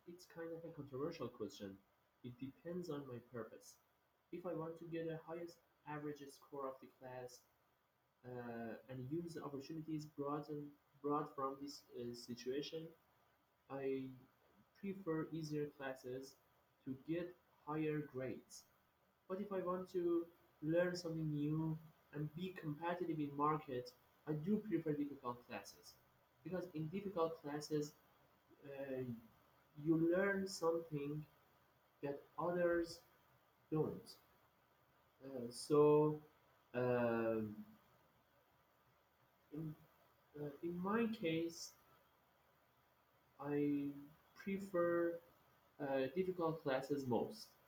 It's kind of a controversial question. It depends on my purpose. If I want to get the highest average score of the class and use the opportunities brought from this situation, I prefer easier classes to get higher grades. But if I want to learn something new and be competitive in market, I do prefer difficult classes because in difficult classes uh, you learn something that others don't. So, um, in, in my case, I prefer difficult classes most.